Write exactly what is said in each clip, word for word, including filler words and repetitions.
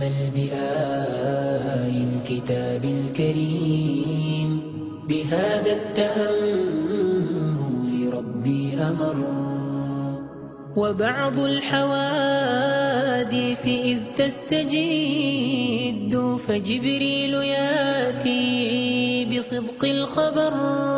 تأمل بآي الكتاب الكريم، بهذا التأمل ربي أمر. وبعض الحوادث إذ تستجد فجبريل ياتي بصدق الخبر،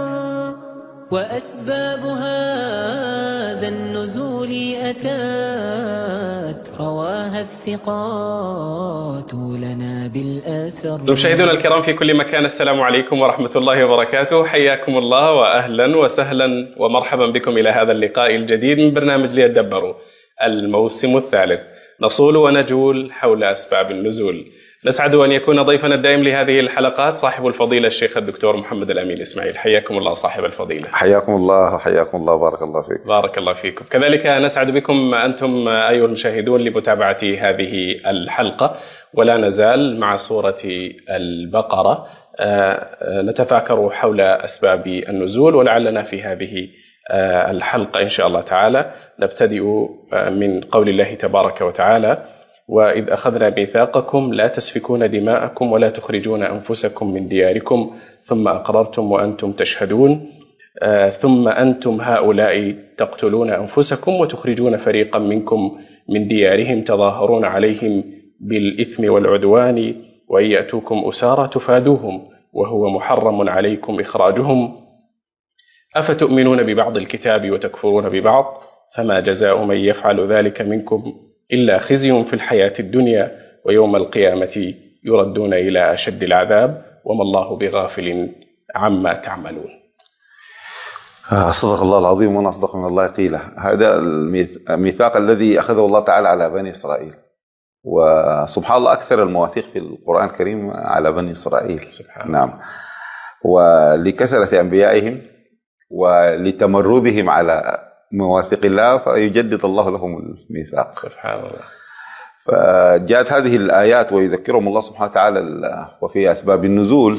وأسباب هذا النزول أتات رواها الثقات لنا بالآثر. مشاهدينا الكرام في كل مكان، السلام عليكم ورحمة الله وبركاته. حياكم الله وأهلا وسهلا ومرحبا بكم إلى هذا اللقاء الجديد من برنامج ليدبروا الموسم الثالث. نصول ونجول حول أسباب النزول. نسعد أن يكون ضيفنا الدائم لهذه الحلقات صاحب الفضيلة الشيخ الدكتور محمد الأمين إسماعيل. حياكم الله صاحب الفضيلة. حياكم الله حياكم الله، بارك الله فيك. بارك الله فيكم. كذلك نسعد بكم أنتم أيها المشاهدون لمتابعة هذه الحلقة، ولا نزال مع سورة البقرة نتفاكر حول أسباب النزول، ولعلنا في هذه الحلقة إن شاء الله تعالى نبتدئ من قول الله تبارك وتعالى: وإذ أخذنا ميثاقكم لا تسفكون دماءكم ولا تخرجون أنفسكم من دياركم ثم أقررتم وأنتم تشهدون ثم أنتم هؤلاء تقتلون أنفسكم وتخرجون فريقا منكم من ديارهم تظاهرون عليهم بالإثم والعدوان وإن يأتوكم أسارى تفادوهم وهو محرم عليكم إخراجهم أفتؤمنون ببعض الكتاب وتكفرون ببعض فما جزاء من يفعل ذلك منكم إلا خزي في الحياة الدنيا ويوم القيامة يردون إلى أشد العذاب وما الله بغافل عما تعملون. صدق الله العظيم وما أصدق من الله قيلا. هذا الميثاق الذي أخذه الله تعالى على بني إسرائيل، وسبحان الله أكثر المواثيق في القرآن الكريم على بني إسرائيل سبحان. نعم، ولكثرة أنبيائهم ولتمردهم على مواثيق الله فيجدد الله لهم الميثاق سبحان الله. فجاءت هذه الآيات ويذكرهم الله سبحانه وتعالى وفي أسباب النزول.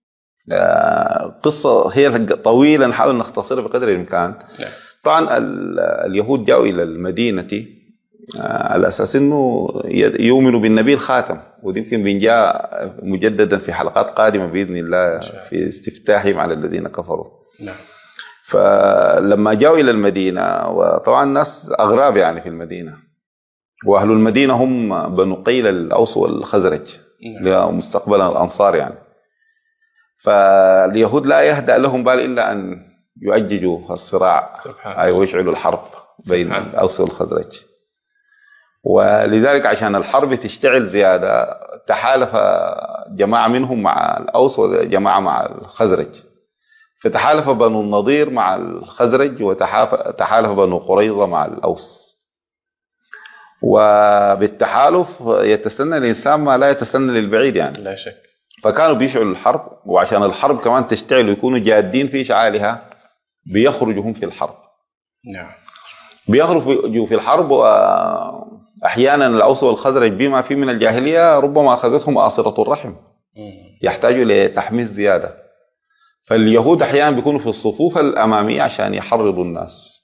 قصة هي طويلة نحاول نختصرها بقدر الإمكان. طبعا اليهود جاءوا إلى المدينة على أساس أنه يؤمنوا بالنبي الخاتم، ودي يمكن بنجاء مجددا في حلقات قادمة بإذن الله في استفتاحهم على الذين كفروا. نعم. فلما جاءوا إلى المدينة، وطبعا الناس أغراب يعني في المدينة، وأهل المدينة هم بنو قيل الأوس والخزرج مستقبلا الأنصار يعني. فاليهود لا يهدأ لهم بال إلا أن يؤججوا الصراع أي ويشعلوا الحرب بين الأوس والخزرج. ولذلك عشان الحرب تشتعل زيادة تحالف جماعة منهم مع الأوس وجماعة مع الخزرج، فتحالف بنو النضير مع الخزرج وتحالف بنو قريظة مع الأوس. وبالتحالف يتسنى الإنسان ما لا يتسنى للبعيد يعني لا شك. فكانوا بيشعلوا الحرب، وعشان الحرب كمان تشتعل ويكونوا جادين في إشعالها بيخرجوا هم في الحرب. نعم. بيخرجوا في الحرب، وأحيانا الأوس والخزرج بما فيه من الجاهلية ربما أخذتهم آصرة الرحم يحتاجوا لتحميس زيادة. فاليهود أحيانا بيكونوا في الصفوف الأمامية عشان يحرضوا الناس.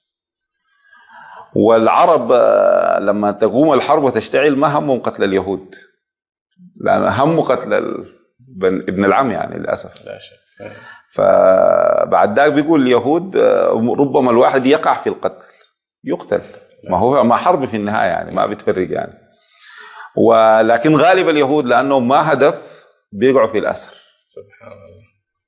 والعرب لما تقوم الحرب وتشتعل ما همهم قتل اليهود، لأن هم قتل ابن العم يعني للأسف. لا شك. فبعد ذلك بيقول اليهود ربما الواحد يقع في القتل يقتل، ما هو ما حرب في النهاية يعني ما بتفرق يعني. ولكن غالب اليهود لأنهم ما هدف بيقعوا في الأسر سبحان الله.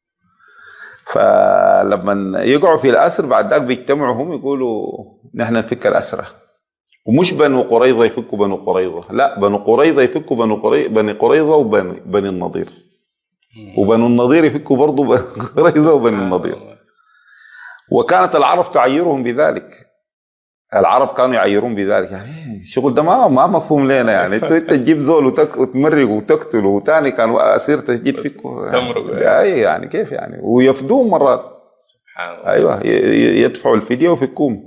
فلما يقعوا في الأسر بعد ذلك بيجتمعوا هم يقولوا نحن نفك الأسرة، ومش بنو قريظة يفكوا بنو قريظة، لا بنو قريظة يفكوا بنو قريظة بني قريظة وبني النضير، وبنو النضير يفكوا برضو بني قريظة وبني النضير. وكانت العرب تعيرهم بذلك، العرب كانوا يعيرون بذلك يعني الشغل ده ما ما مفهوم لنا يعني. انت تجيب زول وتمرق وتقتله، وثاني كانوا اسير تجيب فيكوا يعني. يعني كيف يعني؟ ويفدوهم مرات سبحان الله. ايوه يدفعوا الفديه ويفكوهم.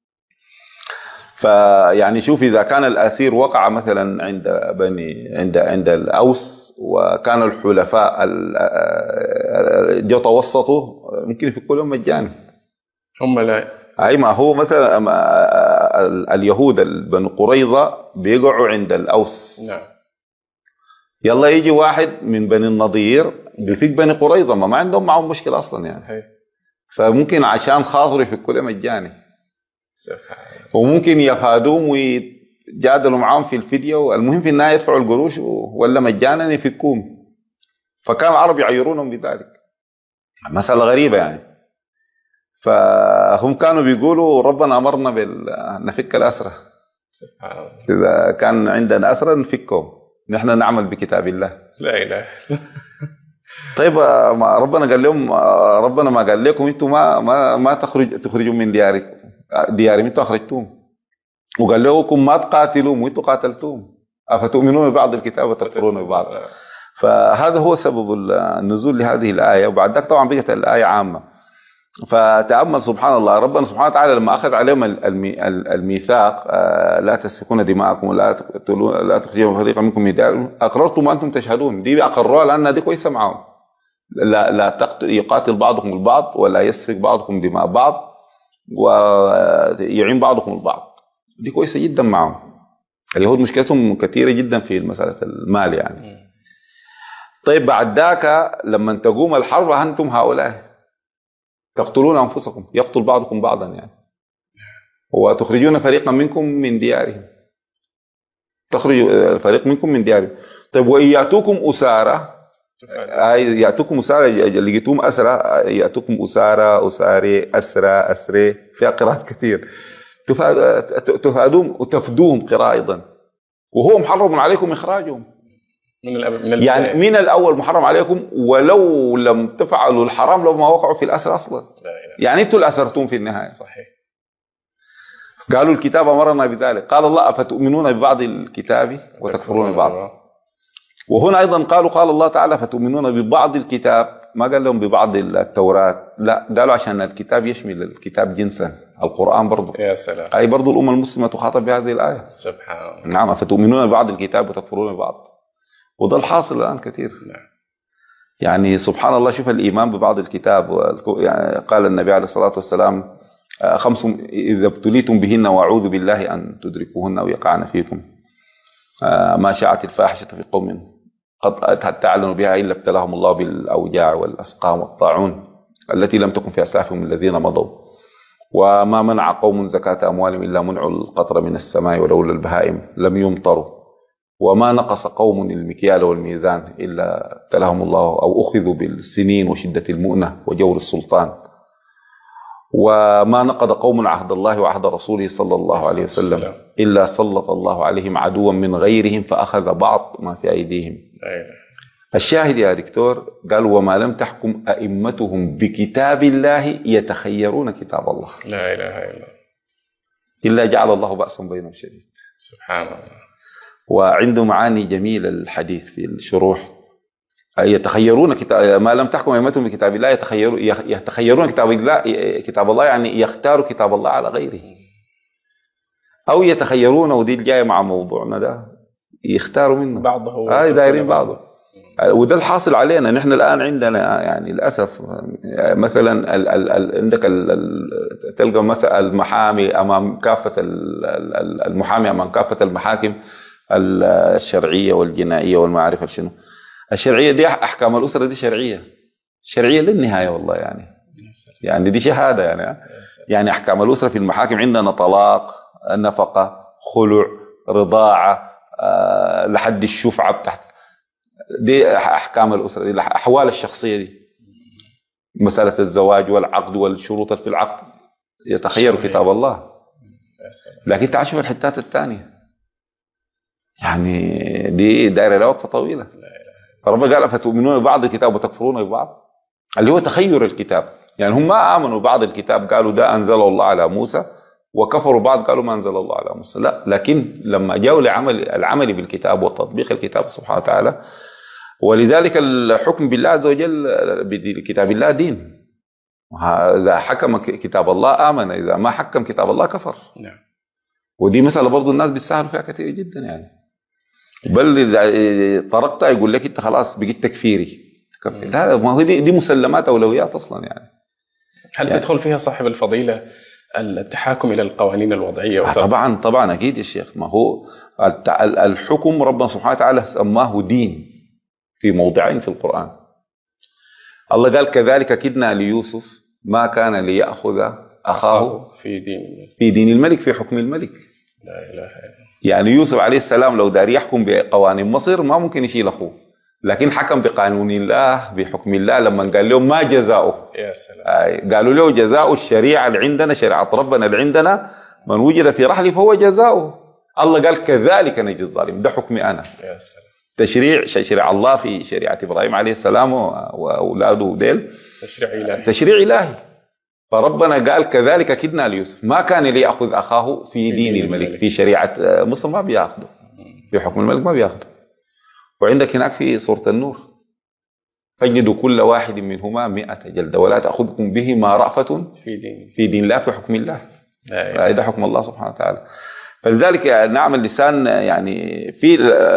فيعني شوف اذا كان الاسير وقع مثلا عند بني عند عند الاوس وكان الحلفاء جو توسطوا ممكن يفكوا لهم مجاني هم لا. اي ما هو مثلا اليهود بنو قريظة بيقعوا عند الأوس. نعم. يلا يجي واحد من بني النضير بيفك بني قريظة، ما, ما عندهم معهم مشكلة أصلا يعني. هي. فممكن عشان خاطر يفكوا له مجاني، وممكن يفادوهم ويجادلوا معاهم في الفدية، والمهم في النهاية يدفعوا القروش ولا مجانا يفكوهم. فكان العرب يعيرونهم بذلك، مسألة غريبة يعني. فهم كانوا بيقولوا ربنا أمرنا بنفك الأسرة، إذا كان عندنا أسرة نفكهم، نحن نعمل بكتاب الله. لا إله. طيب ربنا قال لهم، ربنا ما قال لكم انتم ما ما ما تخرج تخرجوا من دياركم ديارهم، انتم اخرجتوهم، وقال لكم ما تقاتلوهم وانتم قاتلتوهم، افتؤمنون ببعض الكتاب وتكفرون ببعض. فهذا هو سبب النزول لهذه الآية. وبعد ذلك طبعا بقت الآية عامة. فتأمل سبحان الله، ربنا سبحانه وتعالى لما أخذ عليهم الميثاق، لا تسفكون دماءكم ولا تقتلون لا تخرجون فريقا منكم من ديارهم أقررتم وأنتم تشهدون، دي أقرروها لأن دي كويسة معهم. لا لا تقتل يقاتل بعضكم البعض ولا يسفك بعضكم دماء بعض ويعين بعضكم البعض، دي كويسة جدا معهم. اليهود مشكلتهم كثيرة جدا في مسألة المال يعني. طيب بعد ذاك لما تقوم الحرب أنتم هؤلاء تقتلون أنفسكم، يقتل بعضكم بعضا يعني، وتخرجون فريقا منكم من ديارهم، تخرج فريق منكم من ديارهم. طيب وإن يأتوكم أسارى، يأتوكم أسارى لقيتم أسرى، يأتوكم أسارى أساري أسرى أسري، فيها قراءات كثير، تفادوهم وتفدوهم قراءة أيضا، وهو محرم عليكم إخراجهم من, من يعني من الأول محرم عليكم، ولو لم تفعلوا الحرام لو ما وقعوا في الأسر أصلا، يعني أنتوا الأسرتم في النهاية. صحيح. قالوا الكتاب أمرنا بذلك، قال الله أفتؤمنون ببعض الكتاب وتكفرون ببعض. وهنا أيضا قالوا قال الله تعالى فتؤمنون ببعض الكتاب، ما قال لهم ببعض التوراة، لا قالوا عشان الكتاب يشمل الكتاب جنسا، القرآن برضو. يا سلام. أي برضو الأمة المسلمة تخاطب بهذه الآية. سبحان الله. نعم فتؤمنون ببعض الكتاب وتكفرون ببعض، وده الحاصل الآن كثير. نعم. يعني سبحان الله، شوف الإيمان ببعض الكتاب. يعني قال النبي عليه الصلاة والسلام خمس إذا ابتليتم بهن وأعوذ بالله أن تدركوهن أو يقعن فيكم، ما شاءت الفاحشة في قوم قد تعلنوا بها إلا ابتلاهم الله بالأوجاع والأسقام والطاعون التي لم تكن في أسلافهم الذين مضوا، وما منع قوم زكاة أموالهم إلا منعوا القطر من السماء ولولا البهائم لم يمطروا، وما نقص قوم المكيال والميزان إلا ابتلاهم الله أو أخذوا بالسنين وشدة المؤنة وجور السلطان، وما نقض قوم عهد الله وعهد رسوله صلى الله عليه وسلم إلا سلط الله عليهم عدوا من غيرهم فأخذ بعض ما في أيديهم. الشاهد يا دكتور قال وما لم تحكم أئمتهم بكتاب الله يتخيرون كتاب الله، لا إله إلا الله، إلا جعل الله بأسا بينهم شديد. سبحان الله. وعنده معاني جميلة الحديث في الشروح، يتخيرون كتاب ما لم تحكم أئمتهم بكتاب الله، يتخيرون يتخيرون كتاب الله، كتاب الله يعني يختاروا كتاب الله على غيره، أو يتخيرون، ودي الجاية مع موضوعنا ده، يختاروا منه بعضه هاي دايرين بعضه. وده الحاصل علينا نحن الآن عندنا يعني للأسف. مثلا ال ال ال عندك ال ال تلقى مثلا المحامي أمام كافة المحامي أمام كافة المحاكم الشرعية والجنائية والمعارف شنو الشرعية دي، أحكام الأسرة دي شرعية شرعية للنهاية والله يعني، يعني دي شهادة يعني. يعني أحكام الأسرة في المحاكم عندنا طلاق، نفقة، خلع، رضاعة، أه لحد الشفعة بتاعت دي أحكام الأسرة، دي الأحوال الشخصية دي، مسألة الزواج والعقد والشروط في العقد يتخير كتاب الله. لكن تعال شوف الحتات الثانية يعني دي دايرة لها وقفة طويلة. فربنا قال فتؤمنون ببعض الكتاب وتكفرون ببعض، اللي هو تخير الكتاب. يعني هم ما آمنوا بعض الكتاب قالوا ده أنزله الله على موسى، وكفروا بعض قالوا ما أنزل الله على موسى، لا. لكن لما جاءوا لعمل العمل بالكتاب وتطبيق الكتاب سبحانه وتعالى، ولذلك الحكم بالله عز وجل بكتاب الله دين. إذا حكم كتاب الله آمن، إذا ما حكم كتاب الله كفر. نعم. ودي مسألة برضو الناس بيستهلوا فيها كثير جدا يعني، بل إذا طرقت يقول لك أنت خلاص بقيت تكفيري. لا، ما هو دي, دي مسلمات أولويات أصلا يعني. هل يعني تدخل فيها صاحب الفضيلة التحاكم إلى القوانين الوضعية؟ آه طبعا طبعا أكيد يا شيخ. ما هو الحكم ربنا سبحانه وتعالى سماه دين، في موضعين في القرآن. الله قال كذلك كدنا ليوسف ما كان ليأخذ أخاه في دين الملك في دين الملك في حكم الملك. لا إله إلا الله. يعني يوسف عليه السلام لو دار يحكم بقوانين مصر ما ممكن يشيل أخوه، لكن حكم بقانون الله بحكم الله. لما قال لهم ما جزاؤه، يا سلام. قالوا له جزاء الشريعة اللي عندنا، شريعة ربنا اللي عندنا، من وجد في رحله فهو جزاؤه. الله قال كذلك نجزي الظالم، ده حكمي أنا. يا سلام. تشريع شريعة الله في شريعة إبراهيم عليه السلام وأولاده ديل تشريع إلهي، تشريع إلهي. فربنا قال كذلك كدنا ليوسف ما كان ليأخذ أخاه في دين الملك. في شريعة مصر ما بيأخذه، في حكم الملك ما بيأخذه. وعندك هناك في سورة النور فاجلدوا كل واحد منهما مئة جلدة ولا تأخذكم بهما رأفة في دين في دين الله في حكم الله. هذا حكم الله سبحانه وتعالى. فلذلك نعم اللسان يعني في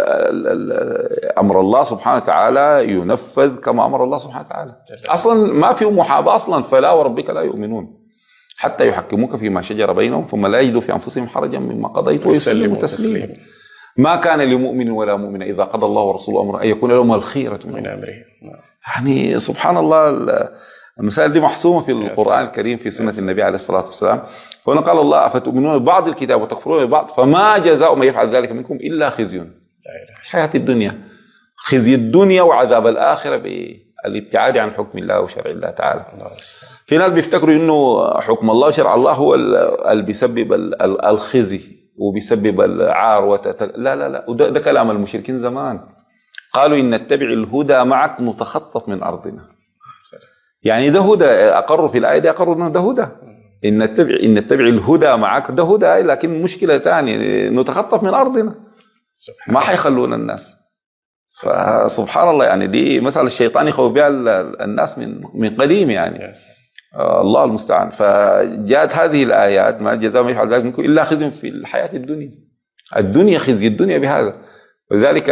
أمر الله سبحانه وتعالى ينفذ كما أمر الله سبحانه وتعالى. أصلا ما في محاباة أصلا. فلا وربك لا يؤمنون حتى يحكموك فيما شجر بينهم ثم لا يجدوا في أنفسهم حرجا مما قضيت ويسلموا تسليما. ما كان لمؤمن ولا مؤمن إذا قضى الله ورسوله أمرا أن يكون لهم الخيرة من أمره. يعني سبحان الله المسائل دي محسومة في القرآن الكريم في سنة النبي عليه الصلاة والسلام. هنا قال الله أفتؤمنون ببعض الكتاب وتكفرون ببعض فما جزاء من يفعل ذلك منكم إلا خزي في حياة الدنيا، خزي الدنيا وعذاب الآخرة بالابتعاد عن حكم الله وشرع الله تعالى. في ناس بيفتكروا إنه حكم الله وشرع الله هو اللي بيسبب الخزي وبيسبب العار وتت... لا لا لا وده ده كلام المشركين زمان. قالوا إن نتبع الهدى معك نتخطف من أرضنا. يعني ده هدى أقروا في الآية دي، أقروا إنه ده هدى. إن نتبع إن نتبع الهدى معك ده هدى، لكن مشكلة ثانية نتخطف من أرضنا ما حيخلونا الناس. فسبحان الله يعني دي مسألة الشيطان يخوف بها الناس من من قديم يعني. الله المستعان. فجاءت هذه الآيات ما جزاء ما يفعل ذلك منكم إلا خزي في الحياة الدنيا. الدنيا خزي الدنيا بهذا. ولذلك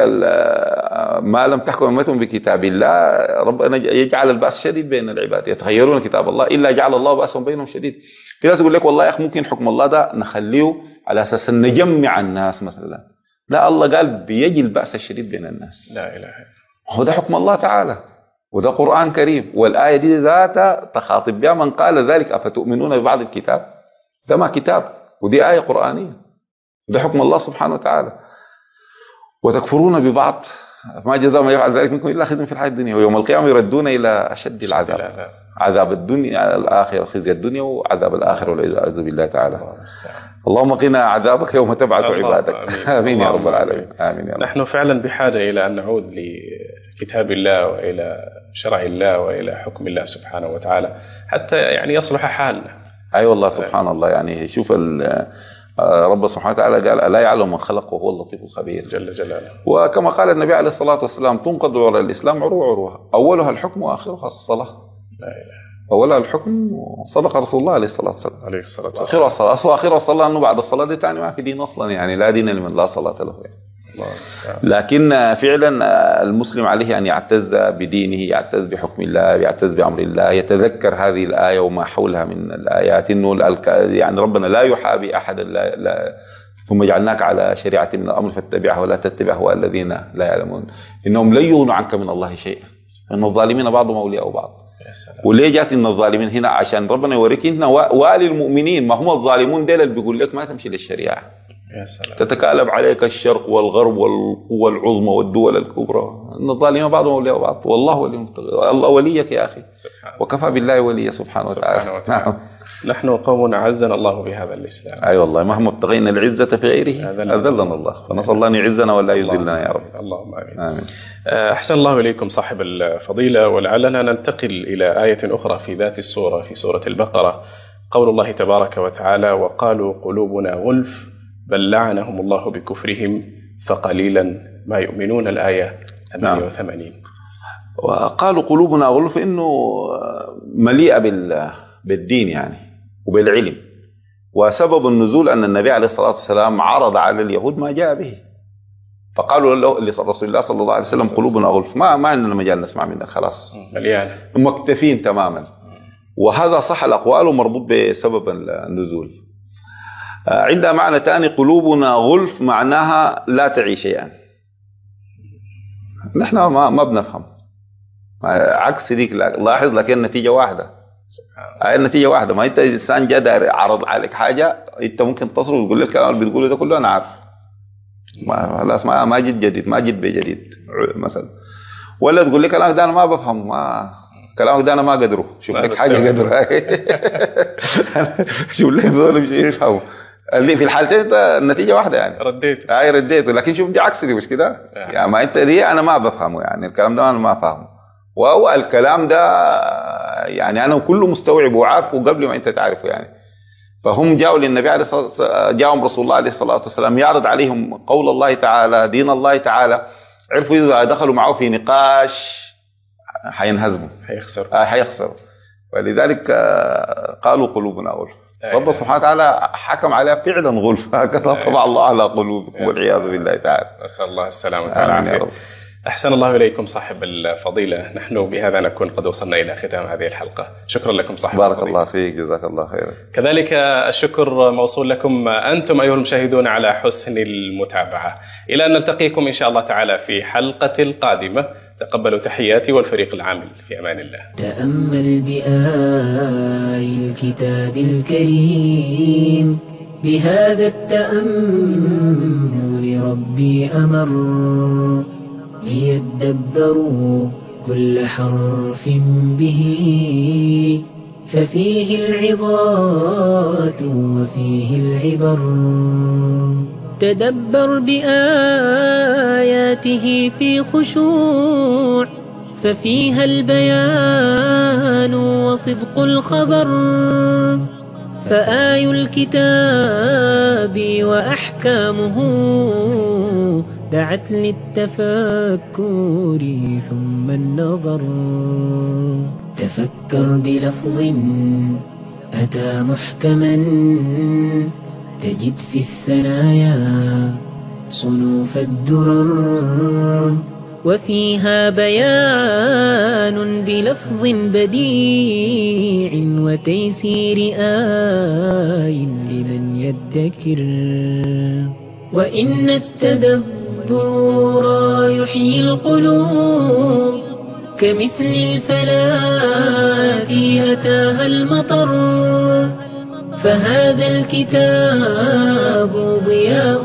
ما لم تحكم أمتهم بكتاب الله ربنا يجعل البأس شديد بين العباد يتغيرون كتاب الله إلا جعل الله بأسهم بينهم شديد. في ناس يقول لك والله يا أخي ممكن حكم الله ده نخليه على أساس أن نجمع الناس مثلا. لا، الله قال بيجي البأس الشديد بين الناس. لا إله إلا الله. هو ده حكم الله تعالى وده قرآن كريم. والآية دي ذاتها تخاطب بها من قال ذلك أفتؤمنون ببعض الكتاب. ده ما كتاب ودي آية قرآنية. ده حكم الله سبحانه وتعالى. وتكفرون ببعض ما جزاء ما يفعل ذلك منكم إلا خزي في الحياة الدنيا ويوم القيامة يردون إلى أشد العذاب. لا لا. عذاب الدنيا الآخرة خزي الدنيا وعذاب الآخرة والعياذ بالله تعالى. اللهم قنا عذابك يوم تبعث عبادك. آمين, آمين يا رب العالمين. آمين يا رب. نحن فعلا بحاجة إلى أن نعود لكتاب الله وإلى شرع الله وإلى حكم الله سبحانه وتعالى حتى يعني يصلح حالنا. أي أيوة والله سبحان الله. يعني شوف رب سبحانه وتعالى قال ألا يعلم من خلق وهو اللطيف الخبير جل جلاله. وكما قال النبي عليه الصلاة والسلام تنقض على الإسلام عروة عروة أولها الحكم وآخرها الصلاة. لا إله. أولها الحكم وصدق رسول الله عليه الصلاة والسلام. عليه الصلاة والسلام. آخرها الصلاة. أصلا آخرها الصلاة أنه بعد الصلاة دي تاني ما في دين أصلا يعني لا دين لمن لا صلاة له يعني. لكن فعلا المسلم عليه أن يعتز بدينه يعتز بحكم الله يعتز بأمر الله يتذكر هذه الآية وما حولها من الآيات إنه يعني ربنا لا يحابي أحد لا لا ثم جعلناك على شريعة من الأمر فاتبعها ولا تتبع هو الذين لا يعلمون إنهم لن يغنوا عنك من الله شيئا إن الظالمين بعضهم أولياء بعض. وليه جات إن الظالمين هنا عشان ربنا يوريك هنا والي المؤمنين ما هم الظالمون ديل اللي بيقول لك ما تمشي للشريعة. يا سلام. تتكالب عليك الشرق والغرب والقوى العظمى والدول الكبرى ان الظالمين بعضهم اولياء بعض والله ولي الله وليك يا اخي وكفى بالله وليا سبحانه وتعالى. نعم. نحن قوم اعزنا الله بهذا الاسلام. اي أيوة والله مهما ابتغينا العزه في غيره اذلنا الله فنسال الله ان يعزنا ولا يذلنا يا رب. اللهم امين. آمين. احسن الله اليكم صاحب الفضيله. ولعلنا ننتقل الى ايه اخرى في ذات السوره في سوره البقره قول الله تبارك وتعالى وقالوا قلوبنا غلف بل لعنهم الله بكفرهم فقليلا ما يؤمنون. الآية ثمانية وثمانين. وقالوا قلوبنا غلف إنه مليئة بالدين يعني وبالعلم. وسبب النزول أن النبي عليه الصلاة والسلام عرض على اليهود ما جاء به فقالوا لرسول الله صلى الله عليه وسلم قلوبنا غلف ما ما عندنا مجال نسمع منك خلاص مليانة مكتفين تماما. وهذا صح الأقوال ومربوط بسبب النزول. عندها معنى ثاني قلوبنا غلف معناها لا تعي شيئا نحن ما ما بنفهم عكس ديك. لاحظ لكن النتيجة واحدة، هاي النتيجة واحدة. ما انت انسان جا داير عرض عليك حاجة، انت ممكن تصل وتقول لك الكلام اللي بتقوله ده كله انا عارف، ما خلاص ما ما جيت جديد، ما جيت بجديد مثلا. ولا تقول لي كلامك ده انا ما بفهم، ما كلامك ده انا ما قدره، شوف لك حاجة قدرها شوف لك زول مش يفهمه. اللي في الحالتين ده النتيجة واحدة يعني، رديت هاي رديته. لكن شوف دي عكس دي، مش كده يعني. ما انت دي انا ما بفهمه يعني، الكلام ده انا ما فاهمه، وهو الكلام ده يعني انا كله مستوعب وعارفه قبل ما انت تعرفه يعني. فهم جاءوا للنبي عليه الصلاه والسلام، جاءهم رسول الله عليه الصلاه والسلام يعرض عليهم قول الله تعالى، دين الله تعالى. عرفوا اذا دخلوا معه في نقاش حينهزموا، حيخسروا آه حيخسروا. ولذلك قالوا قلوبنا غلف. رب سبحانه وتعالى حكم عليها فعلا غلف، هكذا طبع الله على قلوبكم والعياذ بالله تعالى. نسأل الله السلامة والعافية. أحسن الله إليكم صاحب الفضيلة. نحن بهذا نكون قد وصلنا إلى ختام هذه الحلقة. شكرا لكم صاحب بارك الفضيلة. الله فيك، جزاك الله خيرا. كذلك الشكر موصول لكم أنتم أيها المشاهدون على حسن المتابعة. إلى أن نلتقيكم إن شاء الله تعالى في حلقة القادمة. تقبلوا تحياتي والفريق العامل، في أمان الله. تأمل بآي الكتاب الكريم، بهذا التأمل ربي أمر، ليدبروا كل حرف به، ففيه العظات وفيه العبر. تدبر بآياته في خشوع، ففيها البيان وصدق الخبر. فآي الكتاب وأحكامه دعت للتفكر ثم النظر. تفكر بلفظ أتى محكما، تجد في الثنايا صنوف الدرر. وفيها بيان بلفظ بديع وتيسير آي لمن يدكر. وإن التدبر يحيي القلوب، كمثل الفلاة أتاها المطر. فهذا الكتاب ضياء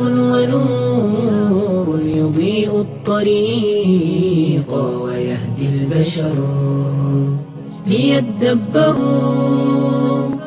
ونور، يضيء الطريق ويهدي البشر ليدبروا